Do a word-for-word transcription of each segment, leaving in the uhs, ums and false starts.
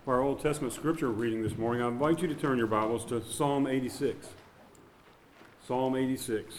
For our Old Testament scripture reading this morning, I invite you to turn your Bibles to Psalm eighty-six. Psalm eighty-six.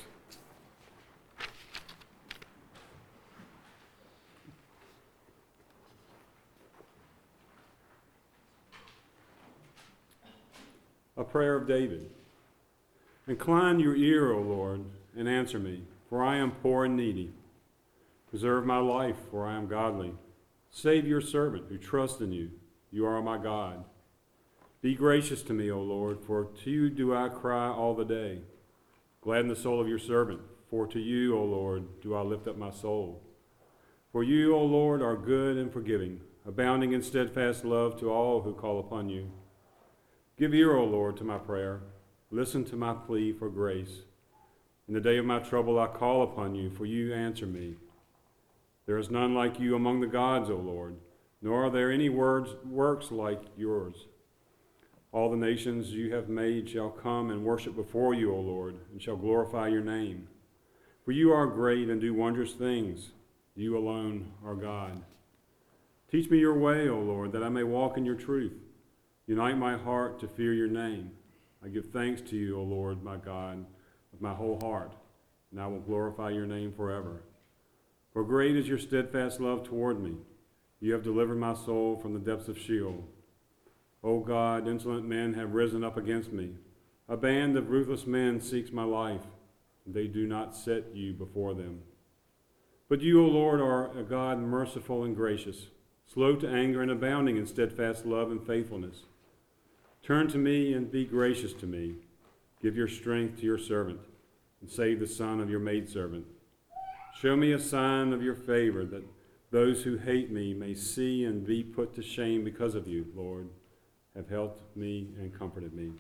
A prayer of David. Incline your ear, O Lord, and answer me, for I am poor and needy. Preserve my life, for I am godly. Save your servant who trusts in you. You are my God. Be gracious to me, O Lord, for to you do I cry all the day. Gladden the soul of your servant, for to you, O Lord, do I lift up my soul. For you, O Lord, are good and forgiving, abounding in steadfast love to all who call upon you. Give ear, O Lord, to my prayer. Listen to my plea for grace. In the day of my trouble I call upon you, for you answer me. There is none like you among the gods, O Lord, nor are there any words, works like yours. All the nations you have made shall come and worship before you, O Lord, and shall glorify your name. For you are great and do wondrous things. You alone are God. Teach me your way, O Lord, that I may walk in your truth. Unite my heart to fear your name. I give thanks to you, O Lord, my God, with my whole heart, and I will glorify your name forever. For great is your steadfast love toward me. You have delivered my soul from the depths of Sheol. O God, insolent men have risen up against me. A band of ruthless men seeks my life, and they do not set you before them. But you, O Lord, are a God merciful and gracious, slow to anger and abounding in steadfast love and faithfulness. Turn to me and be gracious to me. Give your strength to your servant, and save the son of your maidservant. Show me a sign of your favor, that those who hate me may see and be put to shame because of you, Lord. Have helped me and comforted me.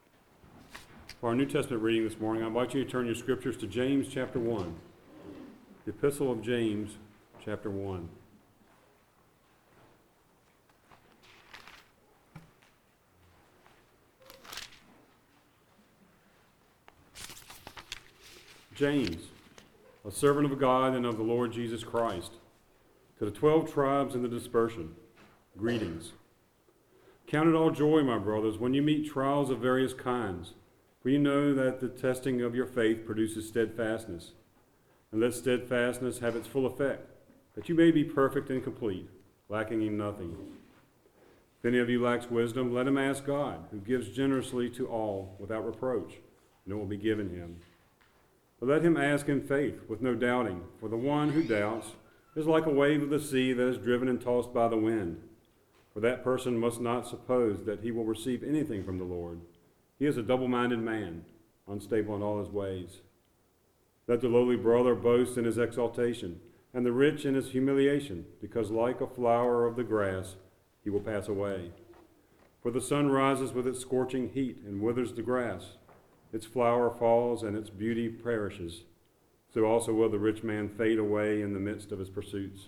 For our New Testament reading this morning, I invite you to turn your scriptures to James chapter one. The Epistle of James chapter one. James, a servant of God and of the Lord Jesus Christ, to the twelve tribes in the dispersion, greetings. Count it all joy, my brothers, when you meet trials of various kinds, for you know that the testing of your faith produces steadfastness. And let steadfastness have its full effect, that you may be perfect and complete, lacking in nothing. If any of you lacks wisdom, let him ask God, who gives generously to all without reproach, and it will be given him. But let him ask in faith, with no doubting, for the one who doubts is like a wave of the sea that is driven and tossed by the wind. For that person must not suppose that he will receive anything from the Lord. He is a double-minded man, unstable in all his ways. Let the lowly brother boast in his exaltation, and the rich in his humiliation, because like a flower of the grass, he will pass away. For the sun rises with its scorching heat and withers the grass. Its flower falls and its beauty perishes. So also will the rich man fade away in the midst of his pursuits.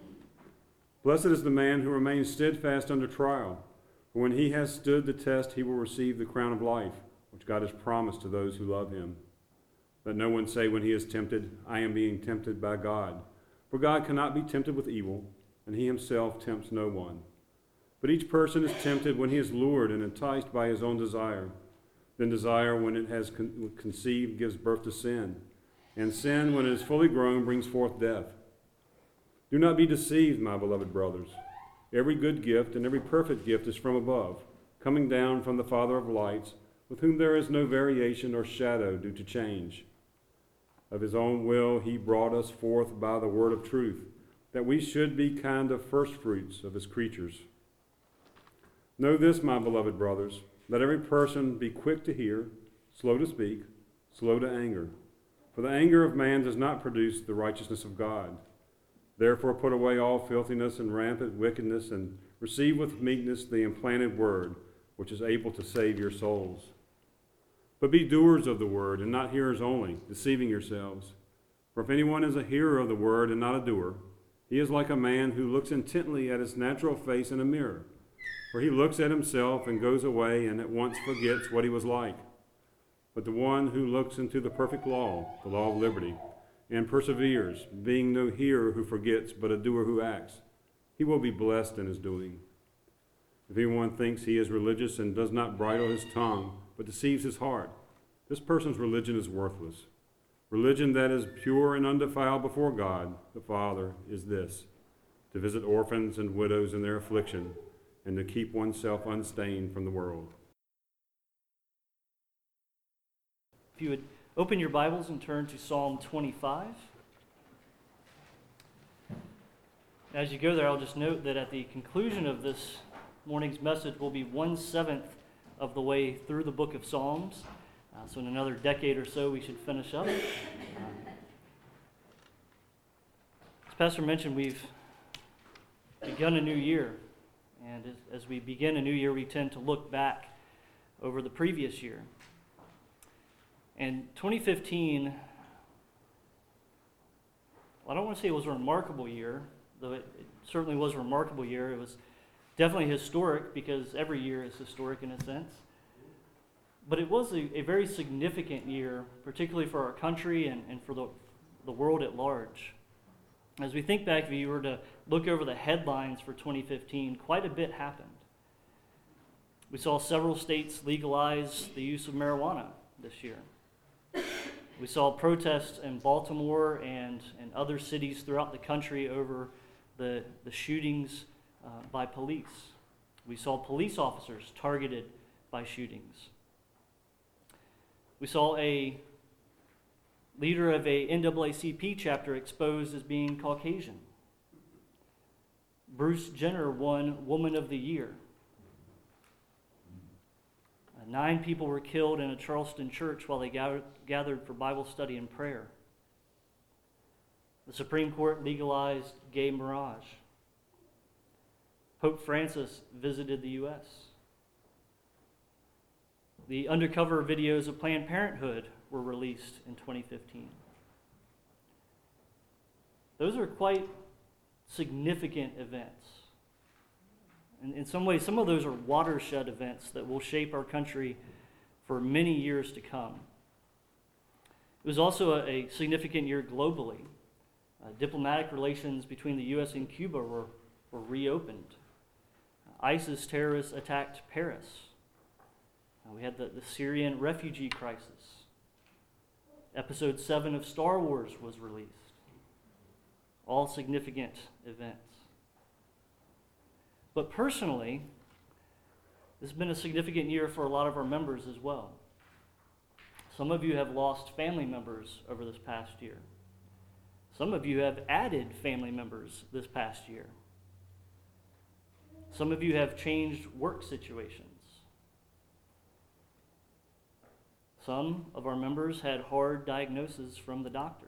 Blessed is the man who remains steadfast under trial, for when he has stood the test, he will receive the crown of life, which God has promised to those who love him. Let no one say when he is tempted, I am being tempted by God. For God cannot be tempted with evil, and he himself tempts no one. But each person is tempted when he is lured and enticed by his own desire. Then desire, when it has con- conceived, gives birth to sin. And sin, when it is fully grown, brings forth death. Do not be deceived, my beloved brothers. Every good gift and every perfect gift is from above, coming down from the Father of lights, with whom there is no variation or shadow due to change. Of his own will he brought us forth by the word of truth, that we should be kind of firstfruits of his creatures. Know this, my beloved brothers, let every person be quick to hear, slow to speak, slow to anger. For the anger of man does not produce the righteousness of God. Therefore put away all filthiness and rampant wickedness, and receive with meekness the implanted word, which is able to save your souls. But be doers of the word, and not hearers only, deceiving yourselves. For if anyone is a hearer of the word and not a doer, he is like a man who looks intently at his natural face in a mirror. For he looks at himself and goes away and at once forgets what he was like. But the one who looks into the perfect law, the law of liberty, and perseveres, being no hearer who forgets, but a doer who acts, he will be blessed in his doing. If anyone thinks he is religious and does not bridle his tongue, but deceives his heart, this person's religion is worthless. Religion that is pure and undefiled before God, the Father, is this: to visit orphans and widows in their affliction, and to keep oneself unstained from the world. If you would open your Bibles and turn to Psalm twenty-five. As you go there, I'll just note that at the conclusion of this morning's message, we'll be one-seventh of the way through the book of Psalms. Uh, so in another decade or so, we should finish up. Uh, as Pastor mentioned, we've begun a new year. And as, as we begin a new year, we tend to look back over the previous year. And twenty fifteen, well, I don't want to say it was a remarkable year, though it, it certainly was a remarkable year. It was definitely historic, because every year is historic in a sense. But it was a, a very significant year, particularly for our country and, and for the, the world at large. As we think back, if you were to look over the headlines for twenty fifteen, quite a bit happened. We saw several states legalize the use of marijuana this year. We saw protests in Baltimore and, and other cities throughout the country over the, the shootings uh, by police. We saw police officers targeted by shootings. We saw a leader of a N double A C P chapter exposed as being Caucasian. Bruce Jenner won Woman of the Year. Uh, nine people were killed in a Charleston church while they gathered, gathered for Bible study and prayer. The Supreme Court legalized gay marriage. Pope Francis visited the U S The undercover videos of Planned Parenthood were released in twenty fifteen. Those are quite significant events. And in some ways, some of those are watershed events that will shape our country for many years to come. It was also a, a significant year globally. Uh, diplomatic relations between the U S and Cuba were, were reopened. Uh, ISIS terrorists attacked Paris. Uh, we had the, the Syrian refugee crisis. Episode seven of Star Wars was released. All significant events. But personally, this has been a significant year for a lot of our members as well. Some of you have lost family members over this past year. Some of you have added family members this past year. Some of you have changed work situations. Some of our members had hard diagnoses from the doctor.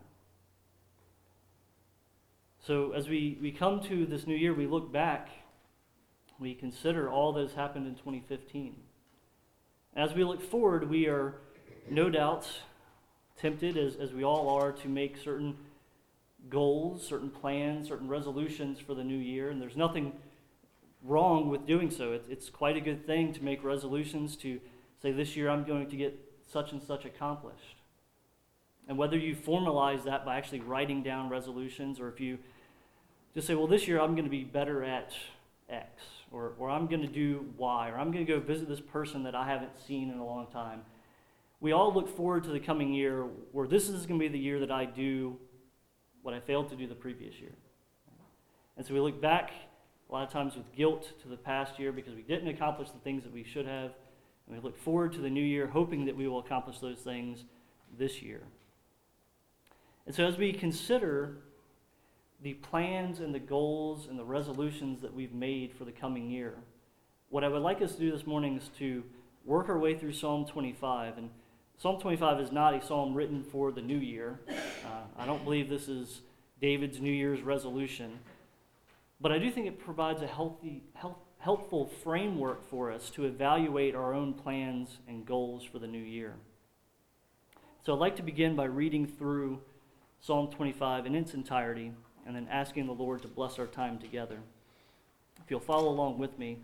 So as we, we come to this new year, we look back, we consider all that has happened in twenty fifteen. As we look forward, we are no doubt tempted, as, as we all are, to make certain goals, certain plans, certain resolutions for the new year, and there's nothing wrong with doing so. It's, it's quite a good thing to make resolutions, to say, this year I'm going to get such and such accomplished. And whether you formalize that by actually writing down resolutions, or if you just say, well, this year I'm going to be better at X, or, or I'm going to do Y, or I'm going to go visit this person that I haven't seen in a long time. We all look forward to the coming year where this is going to be the year that I do what I failed to do the previous year. And so we look back a lot of times with guilt to the past year because we didn't accomplish the things that we should have. And we look forward to the new year hoping that we will accomplish those things this year. And so as we consider the plans and the goals and the resolutions that we've made for the coming year, what I would like us to do this morning is to work our way through Psalm twenty-five. And Psalm twenty-five is not a psalm written for the new year. Uh, I don't believe this is David's New Year's resolution. But I do think it provides a healthy, health, helpful framework for us to evaluate our own plans and goals for the new year. So I'd like to begin by reading through Psalm twenty-five in its entirety, and then asking the Lord to bless our time together. If you'll follow along with me.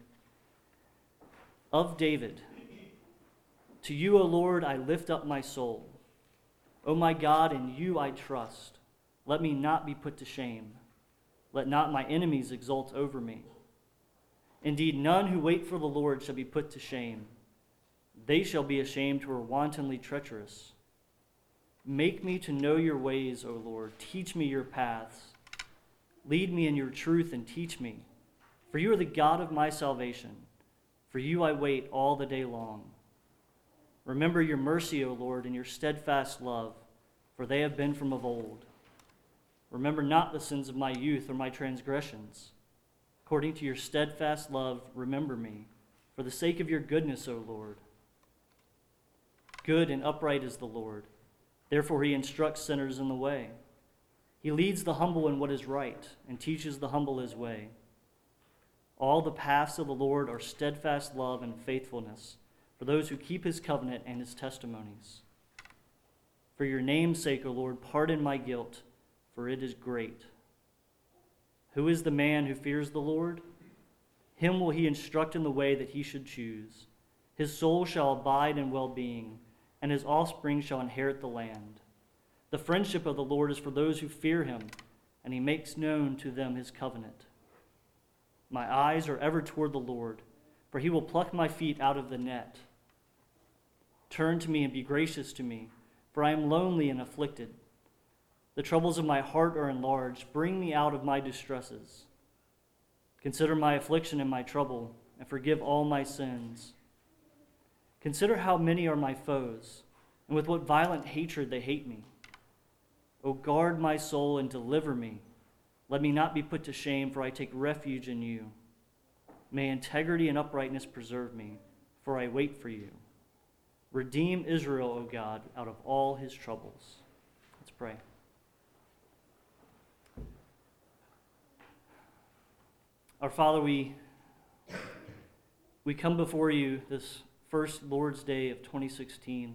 Of David, to you, O Lord, I lift up my soul. O my God, in you I trust. Let me not be put to shame. Let not my enemies exult over me. Indeed, none who wait for the Lord shall be put to shame. They shall be ashamed who are wantonly treacherous. Make me to know your ways, O Lord. Teach me your paths. Lead me in your truth and teach me. For you are the God of my salvation. For you I wait all the day long. Remember your mercy, O Lord, and your steadfast love, for they have been from of old. Remember not the sins of my youth or my transgressions. According to your steadfast love, remember me, for the sake of your goodness, O Lord. Good and upright is the Lord. Therefore he instructs sinners in the way. He leads the humble in what is right and teaches the humble his way. All the paths of the Lord are steadfast love and faithfulness for those who keep his covenant and his testimonies. For your name's sake, O Lord, pardon my guilt, for it is great. Who is the man who fears the Lord? Him will he instruct in the way that he should choose. His soul shall abide in well-being, and his offspring shall inherit the land. The friendship of the Lord is for those who fear him, and he makes known to them his covenant. My eyes are ever toward the Lord, for he will pluck my feet out of the net. Turn to me and be gracious to me, for I am lonely and afflicted. The troubles of my heart are enlarged. Bring me out of my distresses. Consider my affliction and my trouble, and forgive all my sins. Consider how many are my foes, and with what violent hatred they hate me. O guard my soul and deliver me. Let me not be put to shame, for I take refuge in you. May integrity and uprightness preserve me, for I wait for you. Redeem Israel, O God, out of all his troubles. Let's pray. Our Father, we, we come before you this first Lord's Day of twenty sixteen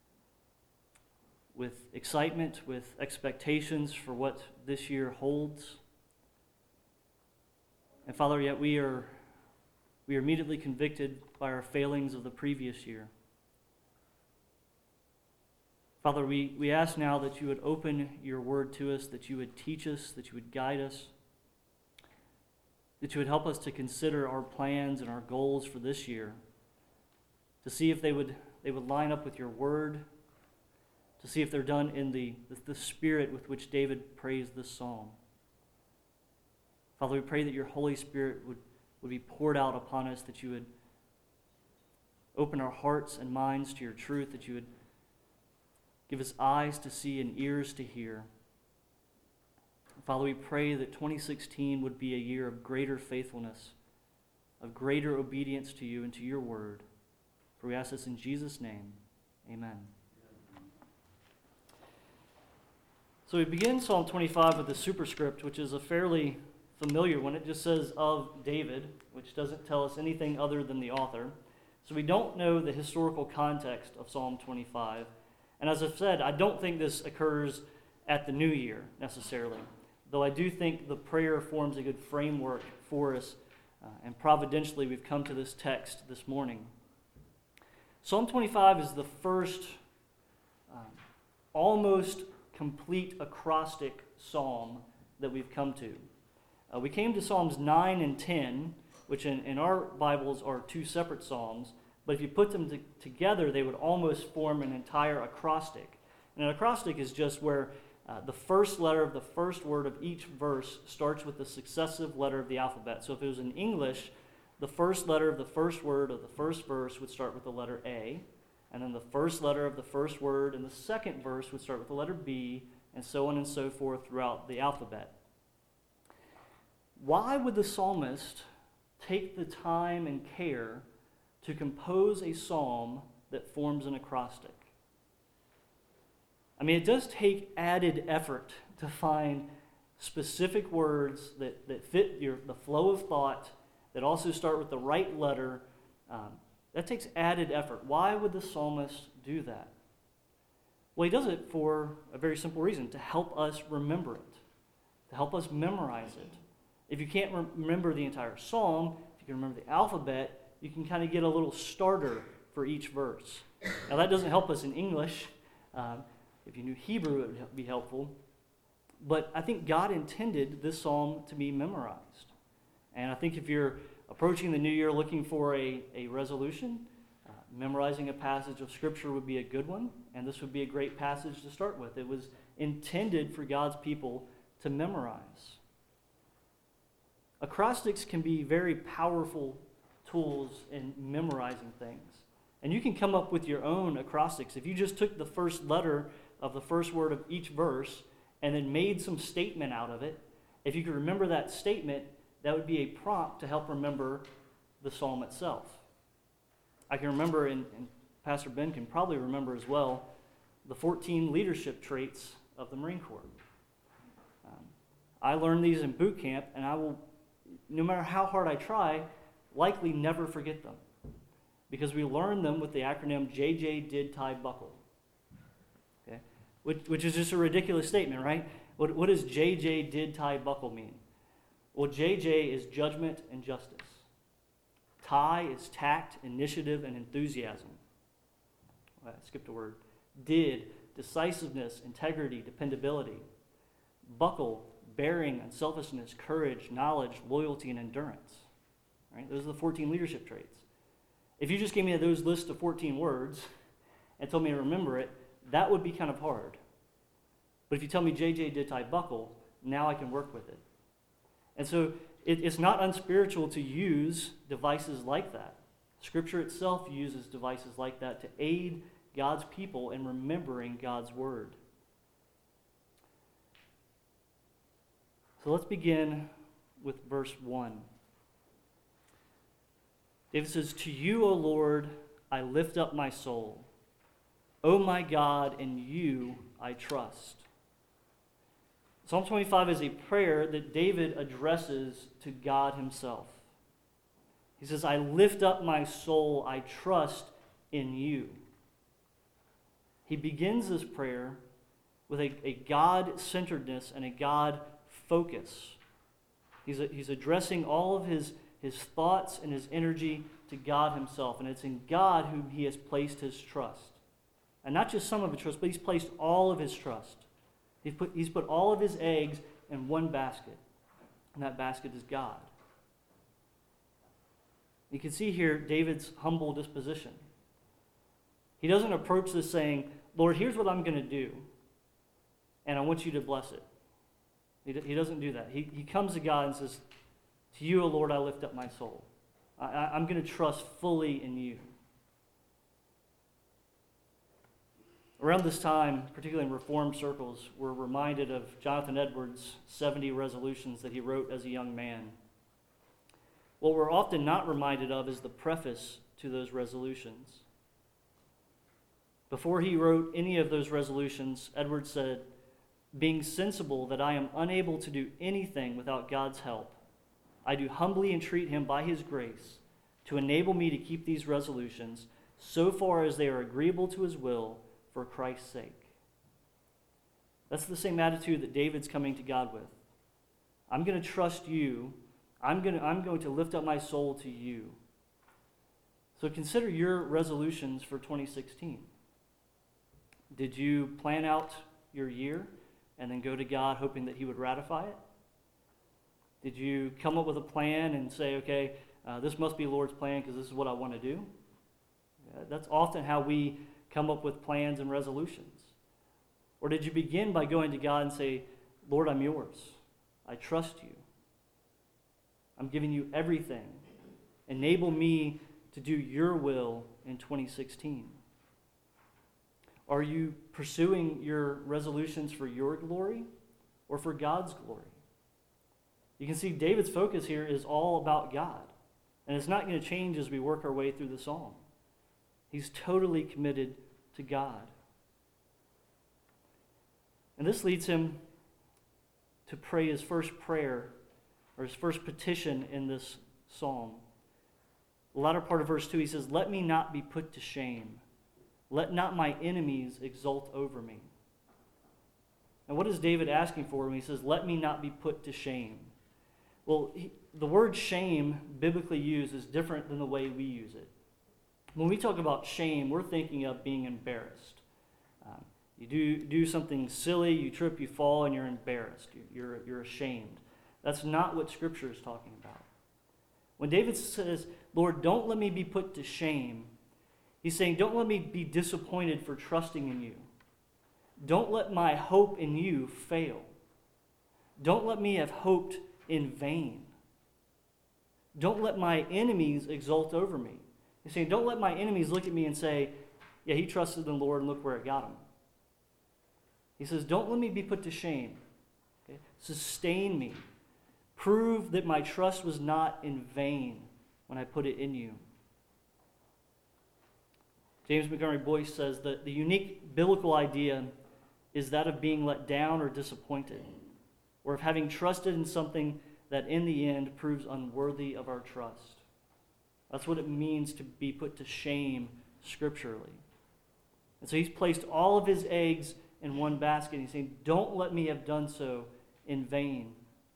with excitement, with expectations for what this year holds. And Father, yet we are, we are immediately convicted by our failings of the previous year. Father, we, we ask now that you would open your word to us, that you would teach us, that you would guide us, that you would help us to consider our plans and our goals for this year, to see if they would they would line up with your word, to see if they're done in the, the, the spirit with which David praised this psalm. Father, we pray that your Holy Spirit would, would be poured out upon us, that you would open our hearts and minds to your truth, that you would give us eyes to see and ears to hear. Father, we pray that twenty sixteen would be a year of greater faithfulness, of greater obedience to you and to your word. For we ask this in Jesus' name. Amen. So we begin Psalm twenty-five with a superscript, which is a fairly familiar one. It just says of David, which doesn't tell us anything other than the author. So we don't know the historical context of Psalm twenty-five. And as I've said, I don't think this occurs at the new year necessarily, though I do think the prayer forms a good framework for us, uh, and providentially we've come to this text this morning. Psalm twenty-five is the first um, almost complete acrostic psalm that we've come to. Uh, we came to Psalms nine and ten, which in, in our Bibles are two separate psalms, but if you put them to, together, they would almost form an entire acrostic. And an acrostic is just where uh, the first letter of the first word of each verse starts with the successive letter of the alphabet. So if it was in English, the first letter of the first word of the first verse would start with the letter A, and then the first letter of the first word in the second verse would start with the letter B, and so on and so forth throughout the alphabet. Why would the psalmist take the time and care to compose a psalm that forms an acrostic? I mean, it does take added effort to find specific words that, that fit your the flow of thought, that also start with the right letter. Um, that takes added effort. Why would the psalmist do that? Well, he does it for a very simple reason, to help us remember it, to help us memorize it. If you can't re- remember the entire psalm, if you can remember the alphabet, you can kind of get a little starter for each verse. Now, that doesn't help us in English. Um, if you knew Hebrew, it would be helpful. But I think God intended this psalm to be memorized. And I think if you're approaching the new year looking for a, a resolution, uh, memorizing a passage of Scripture would be a good one, and this would be a great passage to start with. It was intended for God's people to memorize. Acrostics can be very powerful tools in memorizing things. And you can come up with your own acrostics. If you just took the first letter of the first word of each verse and then made some statement out of it, if you could remember that statement, that would be a prompt to help remember the psalm itself. I can remember, and, and Pastor Ben can probably remember as well, the fourteen leadership traits of the Marine Corps. Um, I learned these in boot camp, and I will, no matter how hard I try, likely never forget them. Because we learned them with the acronym J J Did Tie Buckle. Okay? Which, which is just a ridiculous statement, right? What, what does J J Did Tie Buckle mean? Well, J J is judgment and justice. Tie is tact, initiative, and enthusiasm. I skipped a word. Did, decisiveness, integrity, dependability. Buckle, bearing, unselfishness, courage, knowledge, loyalty, and endurance. Right? Those are the fourteen leadership traits. If you just gave me those list of fourteen words and told me to remember it, that would be kind of hard. But if you tell me J J did tie buckle, now I can work with it. And so it, it's not unspiritual to use devices like that. Scripture itself uses devices like that to aid God's people in remembering God's word. So let's begin with verse one. David says, "To you, O Lord, I lift up my soul. O my God, in you I trust." Psalm twenty-five is a prayer that David addresses to God himself. He says, "I lift up my soul, I trust in you." He begins this prayer with a, a God-centeredness and a God focus. He's, a, he's addressing all of his his thoughts and his energy to God himself. And it's in God whom he has placed his trust. And not just some of his trust, but he's placed all of his trust. He's put, he's put all of his eggs in one basket. And that basket is God. You can see here David's humble disposition. He doesn't approach this saying, "Lord, here's what I'm going to do, and I want you to bless it." He, he doesn't do that. He, he comes to God and says, "To you, O Lord, I lift up my soul. I, I, I'm going to trust fully in you." Around this time, particularly in Reformed circles, we're reminded of Jonathan Edwards' seventy resolutions that he wrote as a young man. What we're often not reminded of is the preface to those resolutions. Before he wrote any of those resolutions, Edwards said, "Being sensible that I am unable to do anything without God's help, I do humbly entreat him by his grace to enable me to keep these resolutions so far as they are agreeable to his will for Christ's sake." That's the same attitude that David's coming to God with. I'm going to trust you. I'm going to, I'm going to lift up my soul to you. So consider your resolutions for twenty sixteen. Did you plan out your year and then go to God hoping that he would ratify it? Did you come up with a plan and say, okay, uh, this must be the Lord's plan because this is what I want to do? Yeah, that's often how we come up with plans and resolutions. Or did you begin by going to God and say, "Lord, I'm yours. I trust you. I'm giving you everything. Enable me to do your will in twenty sixteen. Are you pursuing your resolutions for your glory or for God's glory? You can see David's focus here is all about God. And it's not going to change as we work our way through the psalm. He's totally committed to God. And this leads him to pray his first prayer, or his first petition in this psalm. The latter part of verse two, he says, "Let me not be put to shame. Let not my enemies exult over me." And what is David asking for when he says, "Let me not be put to shame"? Well, he, the word shame, biblically used, is different than the way we use it. When we talk about shame, we're thinking of being embarrassed. Um, you do, do something silly, you trip, you fall, and you're embarrassed. You're, you're ashamed. That's not what Scripture is talking about. When David says, Lord, don't let me be put to shame, he's saying, don't let me be disappointed for trusting in you. Don't let my hope in you fail. Don't let me have hoped in vain. Don't let my enemies exult over me. He's saying, don't let my enemies look at me and say, yeah, he trusted in the Lord and look where it got him. He says, don't let me be put to shame. Okay? Sustain me. Prove that my trust was not in vain when I put it in you. James Montgomery Boyce says that the unique biblical idea is that of being let down or disappointed, or of having trusted in something that in the end proves unworthy of our trust. That's what it means to be put to shame scripturally. And so he's placed all of his eggs in one basket. He's saying, don't let me have done so in vain.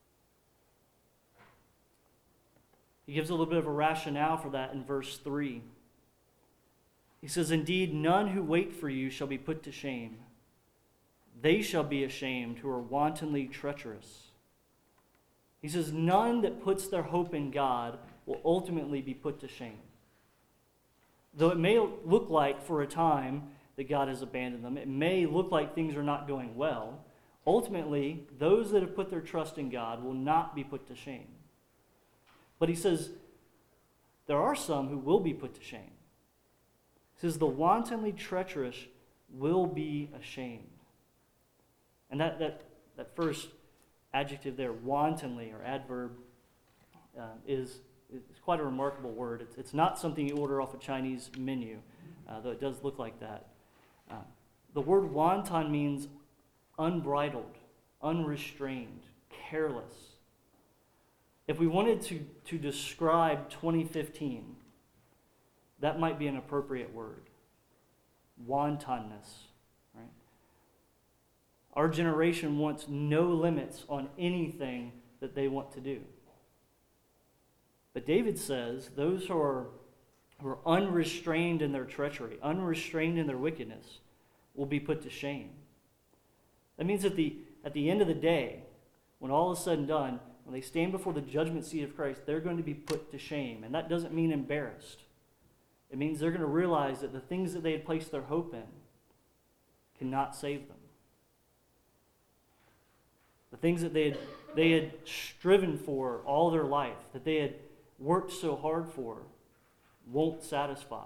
He gives a little bit of a rationale for that in verse three. He says, indeed, none who wait for you shall be put to shame. They shall be ashamed who are wantonly treacherous. He says, none that puts their hope in God will ultimately be put to shame. Though it may look like for a time that God has abandoned them, it may look like things are not going well, ultimately, those that have put their trust in God will not be put to shame. But he says, there are some who will be put to shame. He says, the wantonly treacherous will be ashamed. And that, that, that first adjective there, wantonly, or adverb, uh, is, is quite a remarkable word. It's, it's not something you order off a Chinese menu, uh, though it does look like that. Uh, the word wanton means unbridled, unrestrained, careless. If we wanted to, to describe twenty fifteen, that might be an appropriate word. Wantonness. Right? Our generation wants no limits on anything that they want to do. But David says those who are, who are unrestrained in their treachery, unrestrained in their wickedness, will be put to shame. That means at the, at the end of the day, when all is said and done, when they stand before the judgment seat of Christ, they're going to be put to shame. And that doesn't mean embarrassed. It means they're going to realize that the things that they had placed their hope in cannot save them. The things that they had, they had striven for all their life, that they had worked so hard for, won't satisfy.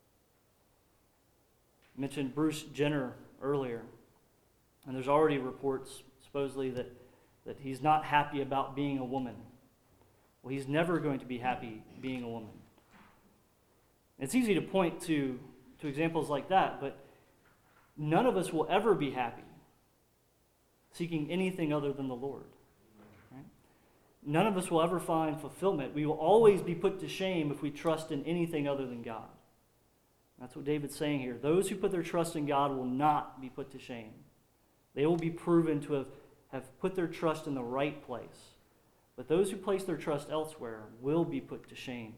I mentioned Bruce Jenner earlier, and there's already reports, supposedly, that, that he's not happy about being a woman. Well, he's never going to be happy being a woman. It's easy to point to, to examples like that, but none of us will ever be happy seeking anything other than the Lord. Right? None of us will ever find fulfillment. We will always be put to shame if we trust in anything other than God. That's what David's saying here. Those who put their trust in God will not be put to shame. They will be proven to have, have put their trust in the right place. But those who place their trust elsewhere will be put to shame.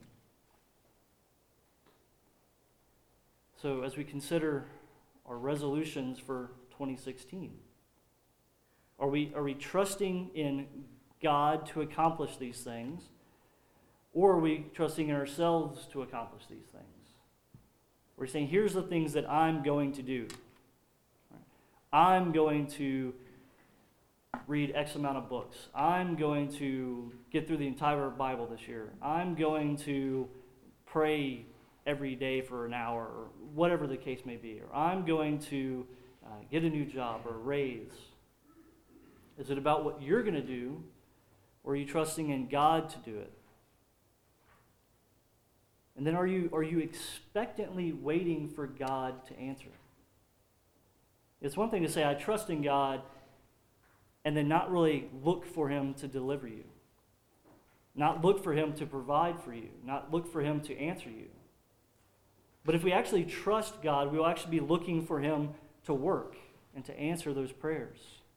So as we consider our resolutions for twenty sixteen, are we, are we trusting in God to accomplish these things, or are we trusting in ourselves to accomplish these things? We're saying, here's the things that I'm going to do. I'm going to read X amount of books. I'm going to get through the entire Bible this year. I'm going to pray every day for an hour, or whatever the case may be. Or I'm going to uh, get a new job or a raise. Is it about what you're going to do, or are you trusting in God to do it? And then are you, are you expectantly waiting for God to answer? It's one thing to say, I trust in God, and then not really look for him to deliver you. Not look for him to provide for you. Not look for him to answer you. But if we actually trust God, we will actually be looking for him to work and to answer those prayers.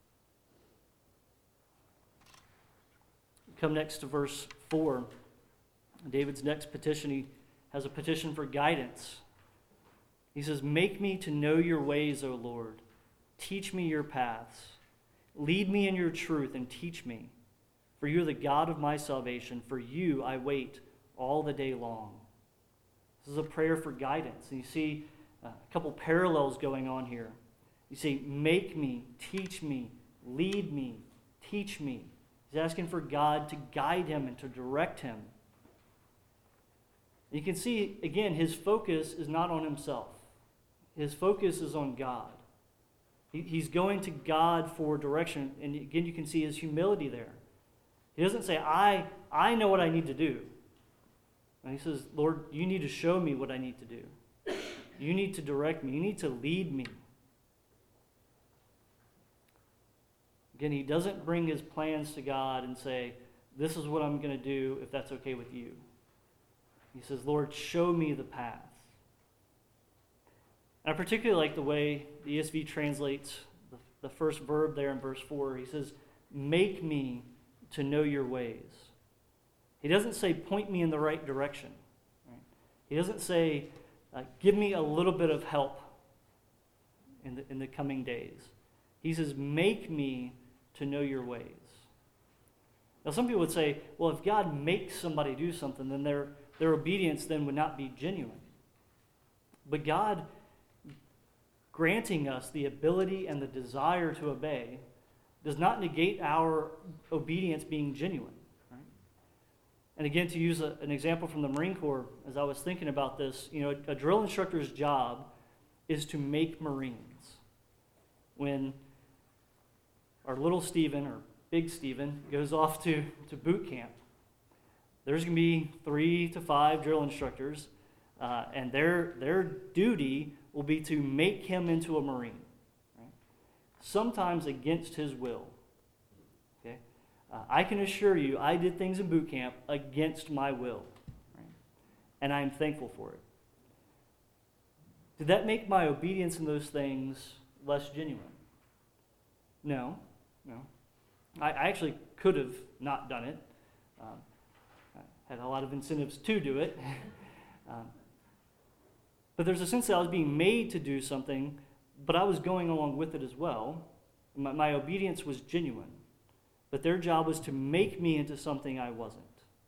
Come next to verse four. David's next petition, he has a petition for guidance. He says, make me to know your ways, O Lord. Teach me your paths. Lead me in your truth and teach me. For you are the God of my salvation. For you I wait all the day long. This is a prayer for guidance. And you see uh, a couple parallels going on here. You see, make me, teach me, lead me, teach me. He's asking for God to guide him and to direct him. You can see, again, his focus is not on himself. His focus is on God. He, he's going to God for direction. And again, you can see his humility there. He doesn't say, I, I know what I need to do. And he says, Lord, you need to show me what I need to do. You need to direct me. You need to lead me. Again, he doesn't bring his plans to God and say, this is what I'm going to do if that's okay with you. He says, Lord, show me the path. And I particularly like the way the E S V translates the, the first verb there in verse four. He says, make me to know your ways. He doesn't say, point me in the right direction. Right? He doesn't say, uh, give me a little bit of help in the, in the coming days. He says, make me to know your ways. Now, some people would say, well, if God makes somebody do something, then their, their obedience then would not be genuine. But God granting us the ability and the desire to obey does not negate our obedience being genuine. Right? And again, to use a, an example from the Marine Corps, as I was thinking about this, you know, a, a drill instructor's job is to make Marines. When our little Stephen, or big Stephen, goes off to, to boot camp, there's going to be three to five drill instructors, uh, and their, their duty will be to make him into a Marine. Right? Sometimes against his will. Okay? Uh, I can assure you, I did things in boot camp against my will. Right? And I'm thankful for it. Did that make my obedience in those things less genuine? No, no. I, I actually could have not done it. Um, I had a lot of incentives to do it. um, but there's a sense that I was being made to do something, but I was going along with it as well. My, my obedience was genuine. But their job was to make me into something I wasn't.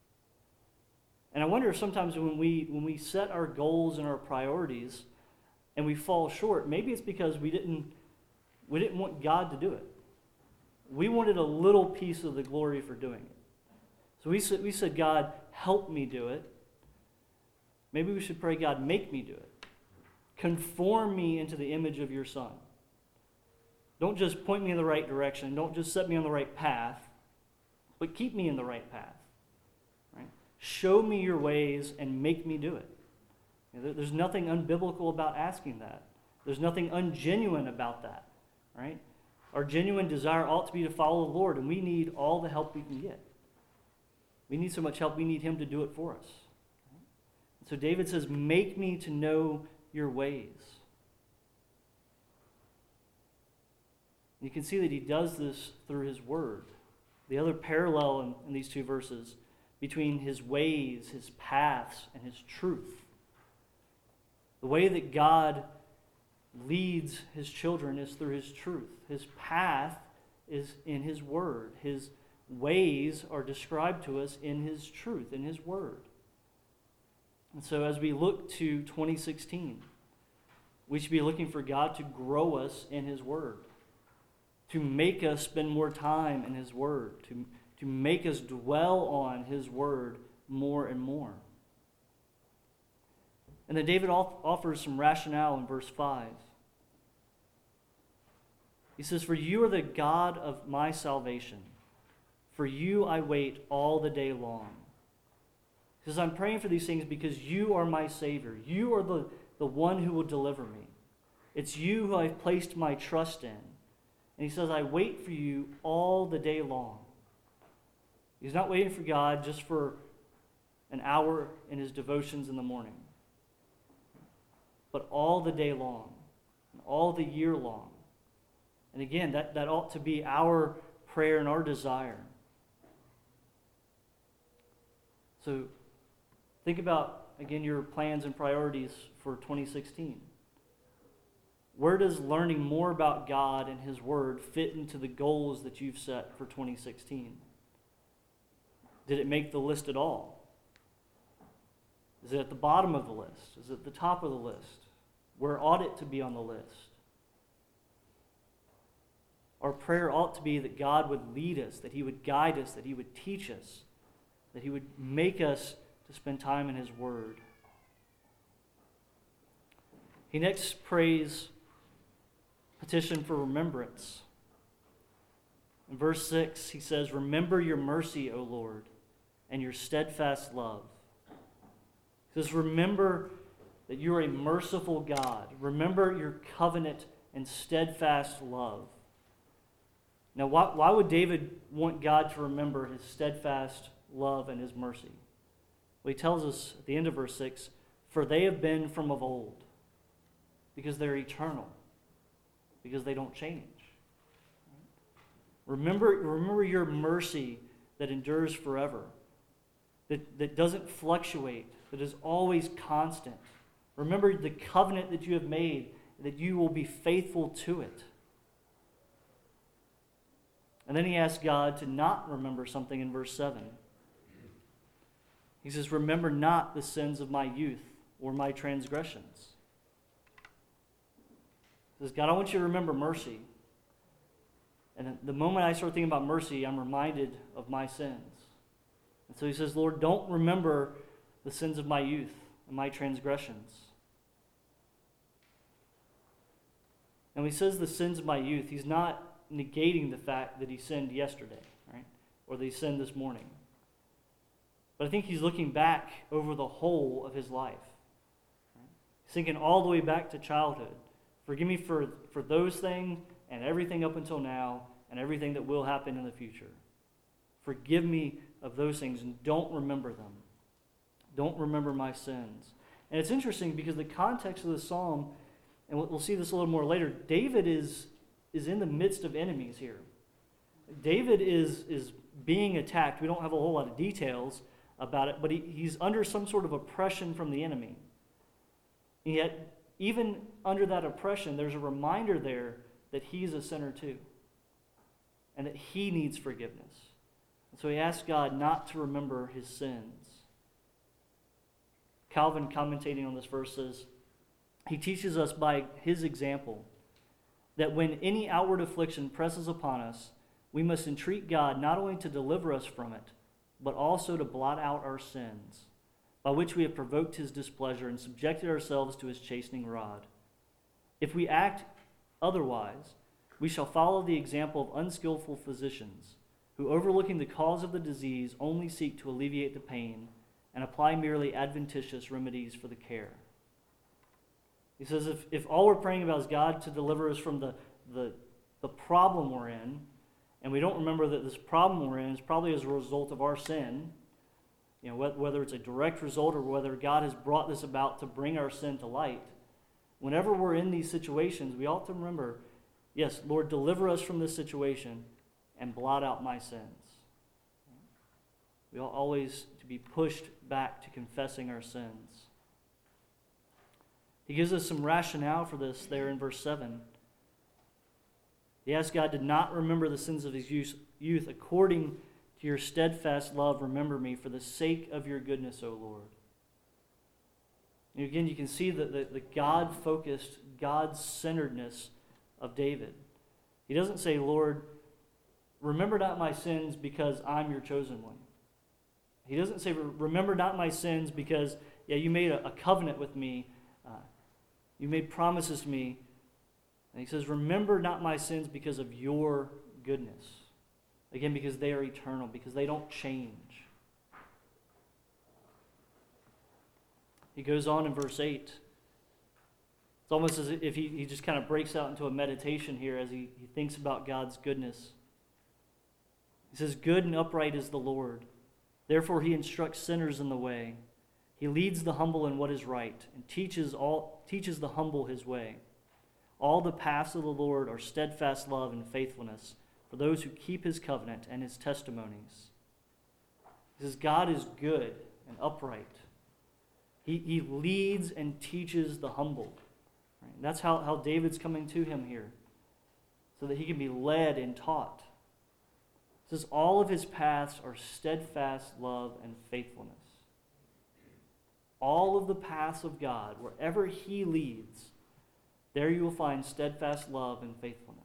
And I wonder if sometimes when we when we set our goals and our priorities and we fall short, maybe it's because we didn't we didn't want God to do it. We wanted a little piece of the glory for doing it. So we said, we said, God, help me do it. Maybe we should pray, God, make me do it. Conform me into the image of your Son. Don't just point me in the right direction. Don't just set me on the right path, but keep me in the right path. Right? Show me your ways and make me do it. There's nothing unbiblical about asking that. There's nothing ungenuine about that. Right? Our genuine desire ought to be to follow the Lord, and we need all the help we can get. We need so much help, we need him to do it for us. So David says, make me to know your ways. You can see that he does this through his word. The other parallel in, in these two verses between his ways, his paths, and his truth. The way that God leads his children is through his truth. His path is in his word. His ways are described to us in his truth, in his word. And so as we look to twenty sixteen, we should be looking for God to grow us in his word, to make us spend more time in his word, to, to make us dwell on his word more and more. And then David offers some rationale in verse five. He says, for you are the God of my salvation. For you I wait all the day long. He says, I'm praying for these things because you are my Savior. You are the, the one who will deliver me. It's you who I've placed my trust in. And he says, I wait for you all the day long. He's not waiting for God just for an hour in his devotions in the morning, but all the day long, and all the year long. And again, that, that ought to be our prayer and our desire. So think about, again, your plans and priorities for twenty sixteen. Where does learning more about God and his word fit into the goals that you've set for twenty sixteen? Did it make the list at all? Is it at the bottom of the list? Is it at the top of the list? Where ought it to be on the list? Our prayer ought to be that God would lead us, that He would guide us, that He would teach us, that He would make us to spend time in His Word. He next prays, petition for remembrance. In verse six, he says, "Remember your mercy, O Lord, and your steadfast love." He says, remember that you're a merciful God. Remember your covenant and steadfast love. Now, why, why would David want God to remember his steadfast love and his mercy? Well, he tells us at the end of verse six, "For they have been from of old," because they're eternal, because they don't change. Remember, remember your mercy that endures forever, that, that doesn't fluctuate, that is always constant. Remember the covenant that you have made, that you will be faithful to it. And then he asks God to not remember something in verse seven. He says, "Remember not the sins of my youth or my transgressions." He says, God, I want you to remember mercy. And the moment I start thinking about mercy, I'm reminded of my sins. And so he says, Lord, don't remember the sins of my youth and my transgressions. And when he says the sins of my youth, he's not negating the fact that he sinned yesterday, right? Or that he sinned this morning. But I think he's looking back over the whole of his life. Right? He's thinking all the way back to childhood. Forgive me for, for those things and everything up until now and everything that will happen in the future. Forgive me of those things and don't remember them. Don't remember my sins. And it's interesting because the context of the psalm, and we'll see this a little more later, David is, is in the midst of enemies here. David is, is being attacked. We don't have a whole lot of details about it, but he, he's under some sort of oppression from the enemy. And yet, even under that oppression, there's a reminder there that he's a sinner too, and that he needs forgiveness. And so he asks God not to remember his sins. Calvin, commentating on this verse, says, he teaches us by his example that when any outward affliction presses upon us, we must entreat God not only to deliver us from it, but also to blot out our sins, by which we have provoked his displeasure and subjected ourselves to his chastening rod. If we act otherwise, we shall follow the example of unskillful physicians, who, overlooking the cause of the disease, only seek to alleviate the pain and apply merely adventitious remedies for the care. He says if, if all we're praying about is God to deliver us from the, the, the problem we're in, and we don't remember that this problem we're in is probably as a result of our sin, you know, whether it's a direct result or whether God has brought this about to bring our sin to light, whenever we're in these situations, we ought to remember, yes, Lord, deliver us from this situation and blot out my sins. We ought always to be pushed back to confessing our sins. He gives us some rationale for this there in verse seven. He asks God to not remember the sins of his youth. According to your steadfast love, remember me for the sake of your goodness, O Lord. And again, you can see the, the, the God-focused, God-centeredness of David. He doesn't say, Lord, remember not my sins because I'm your chosen one. He doesn't say, remember not my sins because, yeah, you made a, a covenant with me. Uh, you made promises to me. And he says, remember not my sins because of your goodness. Again, because they are eternal, because they don't change. He goes on in verse eight. It's almost as if he, he just kind of breaks out into a meditation here as he, he thinks about God's goodness. He says, good and upright is the Lord. Therefore he instructs sinners in the way. He leads the humble in what is right and teaches all teaches the humble his way. All the paths of the Lord are steadfast love and faithfulness for those who keep his covenant and his testimonies. He says God is good and upright. He, he leads and teaches the humble. Right? That's how, how David's coming to him here, so that he can be led and taught. It says all of his paths are steadfast love and faithfulness. all of the paths of God, wherever he leads, there you will find steadfast love and faithfulness.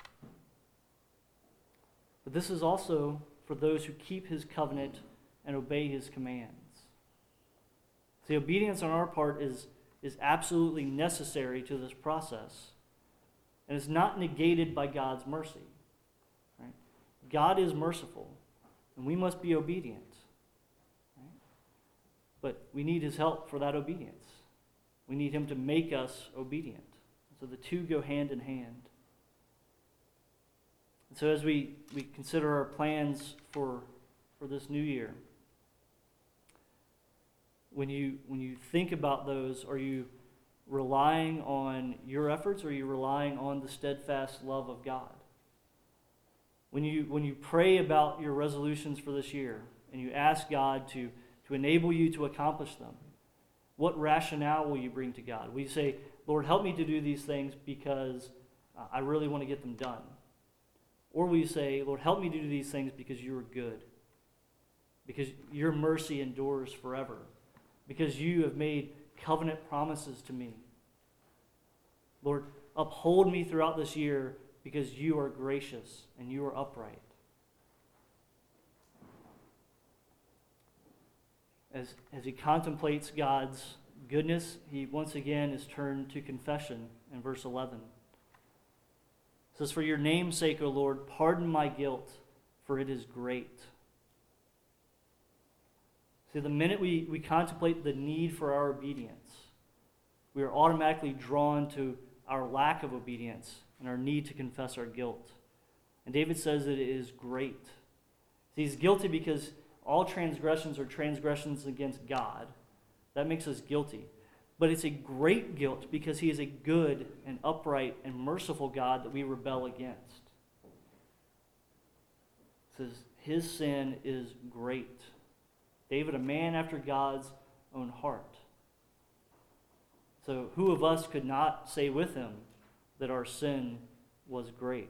But this is also for those who keep his covenant and obey his commands. The obedience on our part is, is absolutely necessary to this process, and it's not negated by God's mercy. Right? God is merciful, and we must be obedient. Right? But we need his help for that obedience. We need him to make us obedient. So the two go hand in hand. And so as we, we consider our plans for, for this new year, when you when you think about those, are you relying on your efforts, or are you relying on the steadfast love of God? When you when you pray about your resolutions for this year and you ask God to, to enable you to accomplish them, what rationale will you bring to God? Will you say, Lord, help me to do these things because uh, I really want to get them done? Or will you say, Lord, help me to do these things because you are good, because your mercy endures forever, because you have made covenant promises to me? Lord, uphold me throughout this year because you are gracious and you are upright. As, as he contemplates God's goodness, he once again is turned to confession in verse eleven. It says, for your name's sake, O Lord, pardon my guilt, for it is great. See, the minute we, we contemplate the need for our obedience, we are automatically drawn to our lack of obedience and our need to confess our guilt. And David says that it is great. See, he's guilty because all transgressions are transgressions against God. That makes us guilty. But it's a great guilt because he is a good and upright and merciful God that we rebel against. It says his sin is great. David, a man after God's own heart. So who of us could not say with him that our sin was great?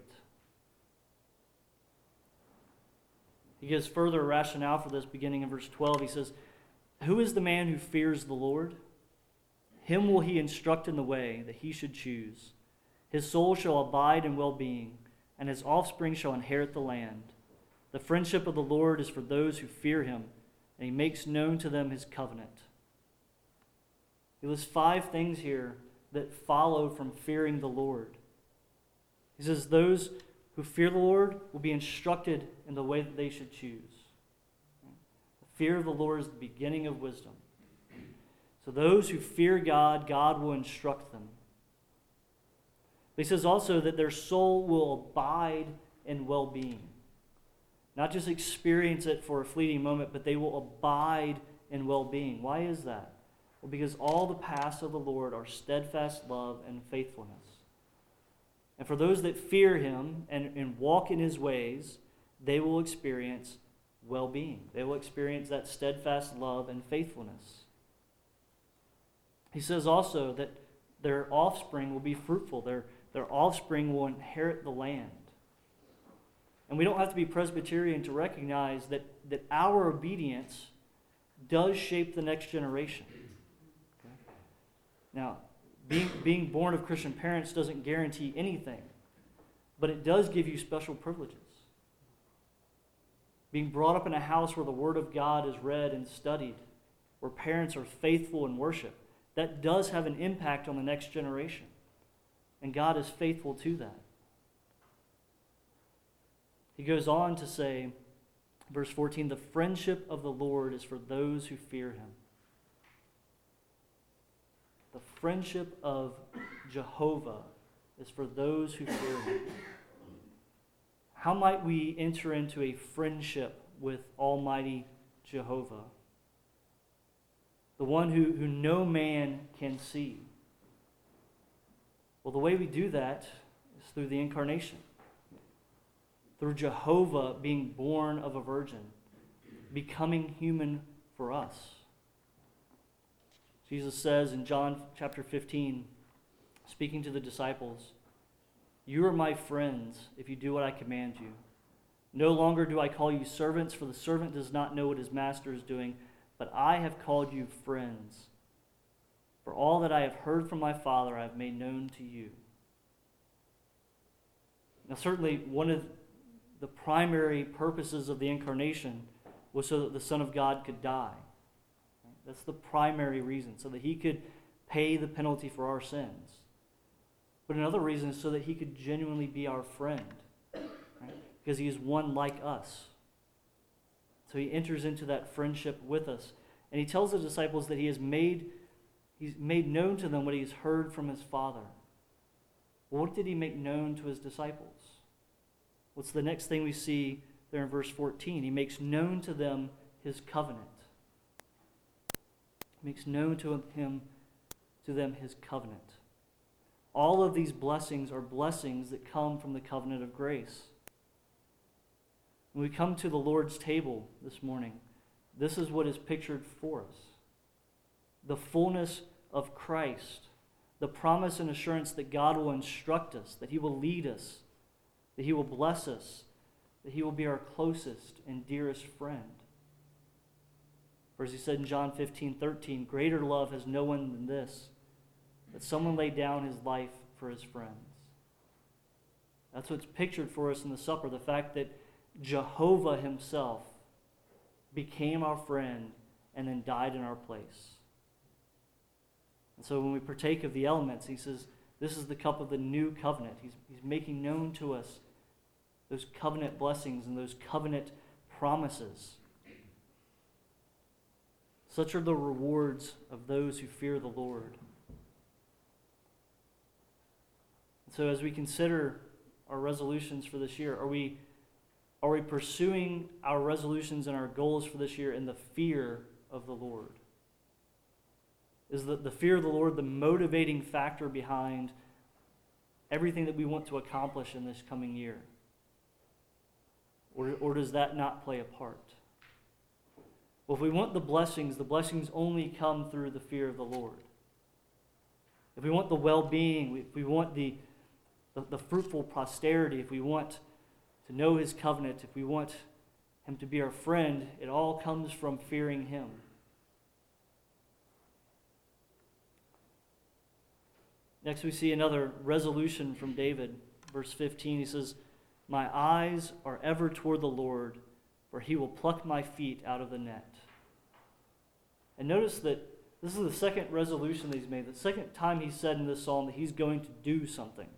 He gives further rationale for this beginning in verse twelve. He says, who is the man who fears the Lord? Him will he instruct in the way that he should choose. His soul shall abide in well-being, and his offspring shall inherit the land. The friendship of the Lord is for those who fear him, and he makes known to them his covenant. He lists five things here that follow from fearing the Lord. He says those who fear the Lord will be instructed in the way that they should choose. The fear of the Lord is the beginning of wisdom. So those who fear God, God will instruct them. But he says also that their soul will abide in well-being. Not just experience it for a fleeting moment, but they will abide in well-being. Why is that? Well, because all the paths of the Lord are steadfast love and faithfulness. And for those that fear him and, and walk in his ways, they will experience well-being. They will experience that steadfast love and faithfulness. He says also that their offspring will be fruitful. Their, their offspring will inherit the land. And we don't have to be Presbyterian to recognize that, that our obedience does shape the next generation. Okay? Now, being, being born of Christian parents doesn't guarantee anything, but it does give you special privileges. Being brought up in a house where the Word of God is read and studied, where parents are faithful in worship, that does have an impact on the next generation. And God is faithful to that. He goes on to say, verse fourteen, the friendship of the Lord is for those who fear him. The friendship of Jehovah is for those who fear him. How might we enter into a friendship with Almighty Jehovah? The one who, who no man can see. Well, the way we do that is through the incarnation. Through Jehovah being born of a virgin, becoming human for us. Jesus says in John chapter fifteen, speaking to the disciples, you are my friends if you do what I command you. No longer do I call you servants, for the servant does not know what his master is doing, but I have called you friends. For all that I have heard from my Father I have made known to you. Now certainly one of the primary purposes of the incarnation was so that the Son of God could die. That's the primary reason, so that he could pay the penalty for our sins. But another reason is so that he could genuinely be our friend, right? Because he is one like us. So he enters into that friendship with us. And he tells the disciples that he has made, he's made known to them what he's heard from his Father. Well, what did he make known to his disciples? What's the next thing we see there in verse fourteen? He makes known to them his covenant. He makes known to him, to them his covenant. All of these blessings are blessings that come from the covenant of grace. When we come to the Lord's table this morning, this is what is pictured for us. The fullness of Christ, the promise and assurance that God will instruct us, that he will lead us, that he will bless us, that he will be our closest and dearest friend. For as he said in John fifteen thirteen, greater love has no one than this, that someone laid down his life for his friends. That's what's pictured for us in the supper, the fact that Jehovah himself became our friend and then died in our place. And so when we partake of the elements, he says, this is the cup of the new covenant. He's, he's making known to us those covenant blessings and those covenant promises. Such are the rewards of those who fear the Lord. So as we consider our resolutions for this year, are we, are we pursuing our resolutions and our goals for this year in the fear of the Lord? Is the, the fear of the Lord the motivating factor behind everything that we want to accomplish in this coming year? Or, or does that not play a part? Well, if we want the blessings, the blessings only come through the fear of the Lord. If we want the well-being, if we want the, the, the fruitful posterity, if we want to know his covenant, if we want him to be our friend, it all comes from fearing him. Next we see another resolution from David. Verse fifteen, he says, my eyes are ever toward the Lord, for he will pluck my feet out of the net. And notice that this is the second resolution that he's made, the second time he said in this psalm that he's going to do something.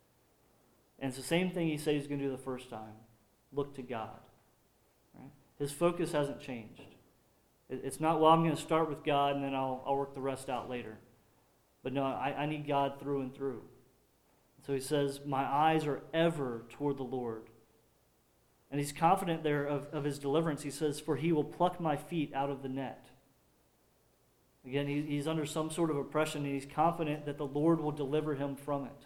And it's the same thing he said he's going to do the first time. Look to God. Right? His focus hasn't changed. It's not, well, I'm going to start with God and then I'll, I'll work the rest out later. But no, I, I need God through and through. So he says, my eyes are ever toward the Lord. And he's confident there of, of his deliverance. He says, for he will pluck my feet out of the net. Again, he, he's under some sort of oppression, and he's confident that the Lord will deliver him from it.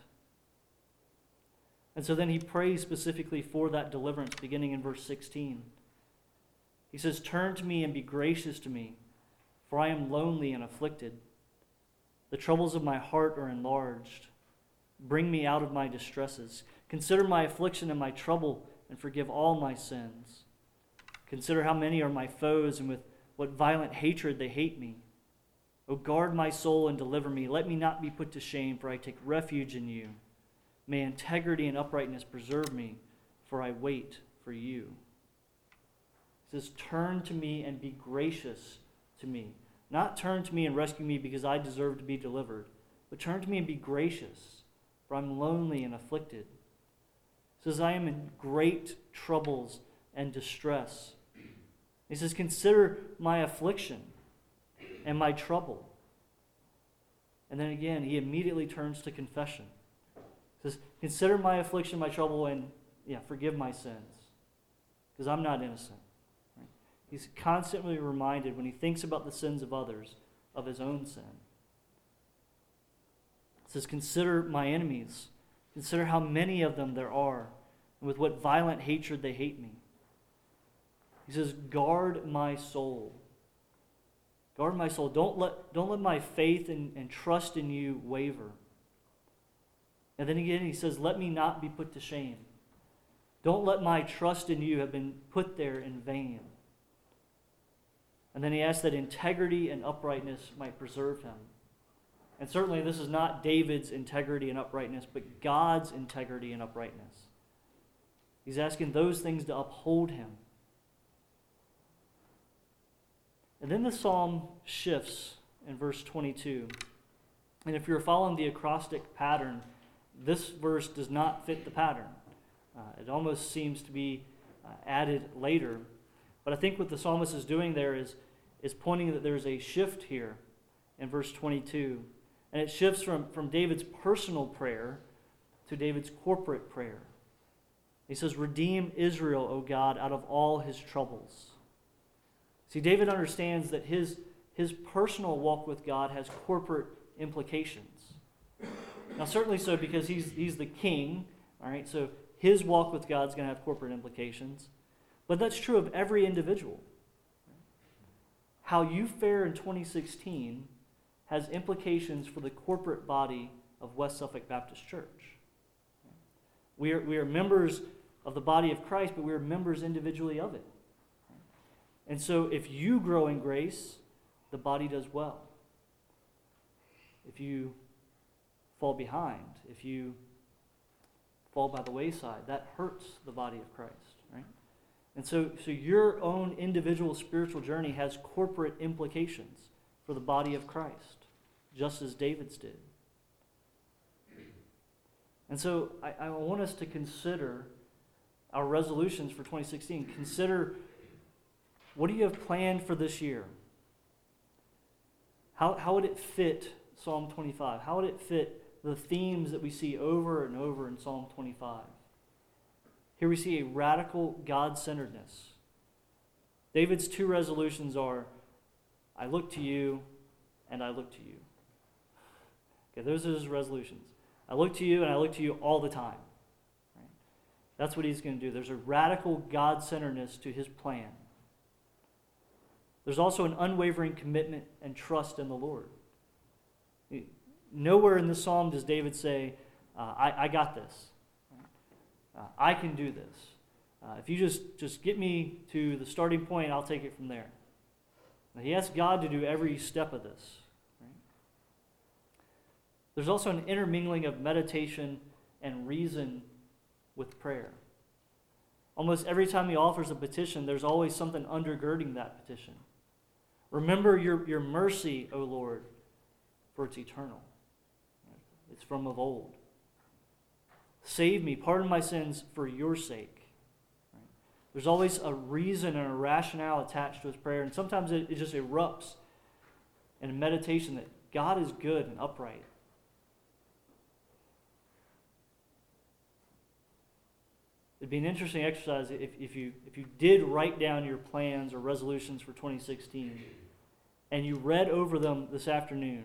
And so then he prays specifically for that deliverance, beginning in verse sixteen. He says, turn to me and be gracious to me, for I am lonely and afflicted. The troubles of my heart are enlarged. Bring me out of my distresses. Consider my affliction and my trouble, and forgive all my sins. Consider how many are my foes, and with what violent hatred they hate me. O guard my soul and deliver me. Let me not be put to shame, for I take refuge in you. May integrity and uprightness preserve me, for I wait for you. He says, turn to me and be gracious to me. Not turn to me and rescue me because I deserve to be delivered, but turn to me and be gracious, for I'm lonely and afflicted. He says, I am in great troubles and distress. He says, consider my affliction and my trouble. And then again, he immediately turns to confession. He says, consider my affliction, my trouble, and yeah, forgive my sins, because I'm not innocent. Right? He's constantly reminded when he thinks about the sins of others of his own sin. He says, consider my enemies. Consider how many of them there are, and with what violent hatred they hate me. He says, guard my soul. Guard my soul. Don't let, don't let my faith and, and trust in you waver. And then again, he says, let me not be put to shame. Don't let my trust in you have been put there in vain. And then he asks that integrity and uprightness might preserve him. And certainly this is not David's integrity and uprightness, but God's integrity and uprightness. He's asking those things to uphold him. And then the psalm shifts in verse twenty-two. And if you're following the acrostic pattern, this verse does not fit the pattern. Uh, it almost seems to be uh, added later. But I think what the psalmist is doing there is, is pointing that there's a shift here in verse twenty-two. And it shifts from, from David's personal prayer to David's corporate prayer. He says, "Redeem Israel, O God, out of all his troubles." See, David understands that his, his personal walk with God has corporate implications. Now, certainly so because he's, he's the king, all right? So his walk with God is going to have corporate implications. But that's true of every individual. How you fare in twenty sixteen has implications for the corporate body of West Suffolk Baptist Church. We are, we are members of the body of Christ, but we are members individually of it. And so if you grow in grace, the body does well. If you fall behind, if you fall by the wayside, that hurts the body of Christ, right? And so, so your own individual spiritual journey has corporate implications for the body of Christ, just as David's did. And so I, I want us to consider our resolutions for twenty sixteen. Consider, what do you have planned for this year? How, how would it fit Psalm twenty-five? How would it fit the themes that we see over and over in Psalm twenty-five? Here we see a radical God-centeredness. David's two resolutions are, I look to you and I look to you. Okay, those are his resolutions. I look to you and I look to you all the time. Right? That's what he's going to do. There's a radical God-centeredness to his plan. There's also an unwavering commitment and trust in the Lord. Nowhere in this psalm does David say, uh, I, I got this. Uh, I can do this. Uh, if you just, just get me to the starting point, I'll take it from there. Now, he asks God to do every step of this. Right? There's also an intermingling of meditation and reason with prayer. Almost every time he offers a petition, there's always something undergirding that petition. Remember your, your mercy, O Lord, for it's eternal. It's from of old. Save me, pardon my sins for your sake. Right? There's always a reason and a rationale attached to his prayer, and sometimes it, it just erupts in a meditation that God is good and upright. It'd be an interesting exercise if, if you if you did write down your plans or resolutions for twenty sixteen and you read over them this afternoon.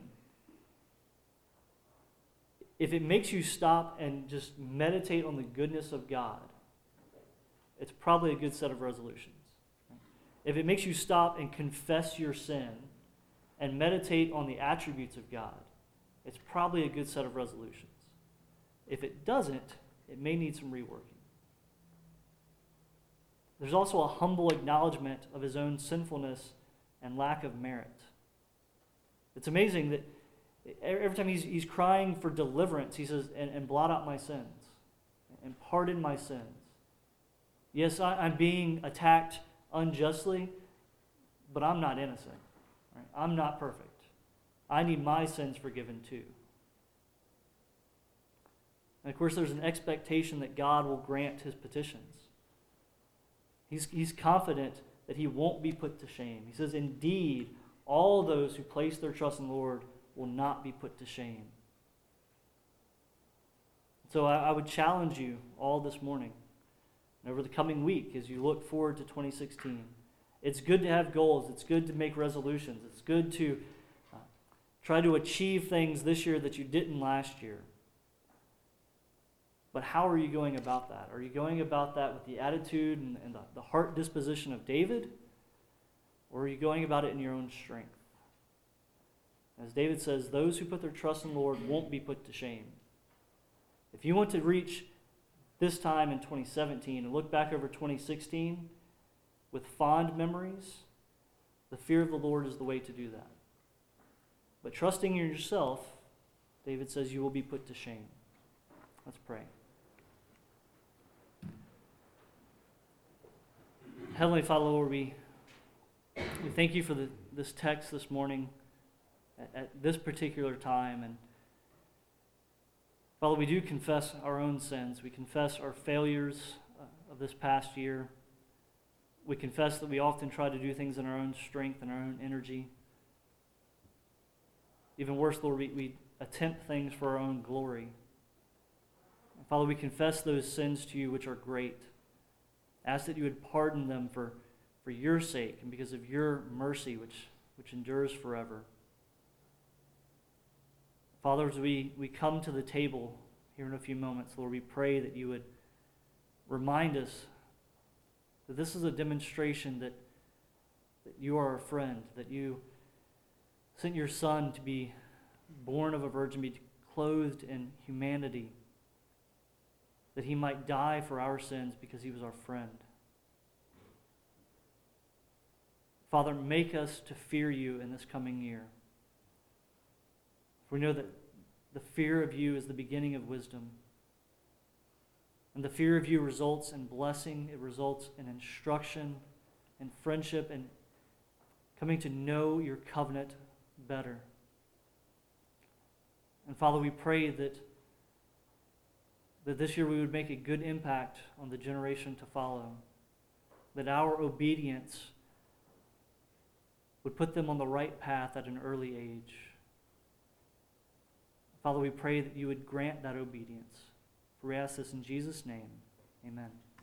If it makes you stop and just meditate on the goodness of God, it's probably a good set of resolutions. If it makes you stop and confess your sin and meditate on the attributes of God, it's probably a good set of resolutions. If it doesn't, it may need some reworking. There's also a humble acknowledgement of his own sinfulness and lack of merit. It's amazing that every time he's, he's crying for deliverance, he says, and, and blot out my sins, and pardon my sins. Yes, I, I'm being attacked unjustly, but I'm not innocent. Right? I'm not perfect. I need my sins forgiven too. And of course, there's an expectation that God will grant his petitions. He's, he's confident that he won't be put to shame. He says, indeed, all those who place their trust in the Lord will not be put to shame. So I, I would challenge you all this morning and over the coming week as you look forward to twenty sixteen. It's good to have goals. It's good to make resolutions. It's good to uh, try to achieve things this year that you didn't last year. But how are you going about that? Are you going about that with the attitude and, and the, the heart disposition of David? Or are you going about it in your own strength? As David says, those who put their trust in the Lord won't be put to shame. If you want to reach this time in twenty seventeen and look back over twenty sixteen with fond memories, the fear of the Lord is the way to do that. But trusting in yourself David says, you will be put to shame. Let's pray. Heavenly Father, Lord, we, we thank you for the, this text this morning at, at this particular time. And Father, we do confess our own sins. We confess our failures uh, of this past year. We confess that we often try to do things in our own strength and our own energy. Even worse, Lord, we, we attempt things for our own glory. Father, we confess those sins to you which are great. Ask that you would pardon them for, for your sake and because of your mercy, which, which endures forever. Father, as we, we come to the table here in a few moments, Lord, we pray that you would remind us that this is a demonstration that, that you are our friend, that you sent your Son to be born of a virgin, be clothed in humanity, that he might die for our sins because he was our friend. Father, make us to fear you in this coming year. For we know that the fear of you is the beginning of wisdom. And the fear of you results in blessing, it results in instruction and friendship and coming to know your covenant better. And Father, we pray that that this year we would make a good impact on the generation to follow, that our obedience would put them on the right path at an early age. Father, we pray that you would grant that obedience. For we ask this in Jesus' name, amen.